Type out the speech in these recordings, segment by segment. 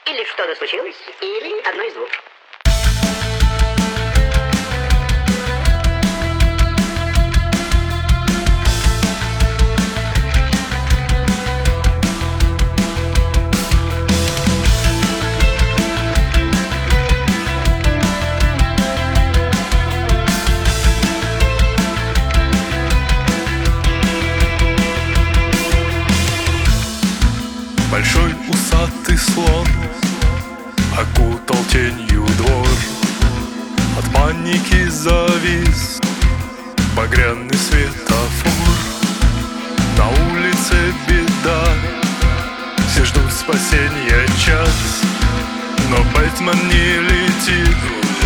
Или что-то случилось, или одно из двух. Большой усатый слон окутал тенью двор. От паники завис багряный светофор. На улице беда, все ждут спасения час, но Бэтмен не летит.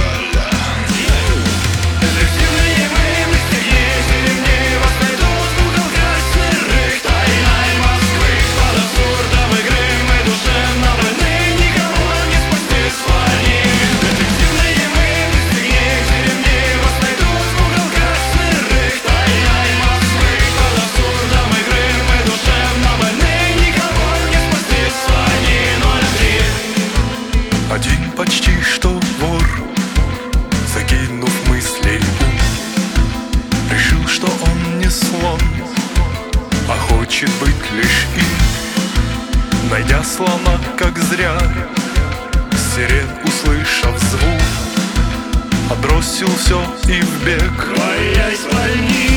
Один почти что вор, закинув мыслей ум, решил, что он не слон, а хочет быть лишь им. Найдя слона, как зря, сирен услышав звук, отбросил все и в бег. Боясь больницы.